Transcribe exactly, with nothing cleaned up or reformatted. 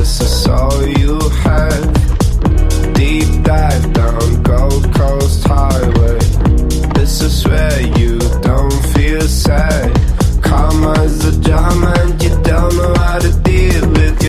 this is all you have. Deep dive down Gold Coast Highway. This is where you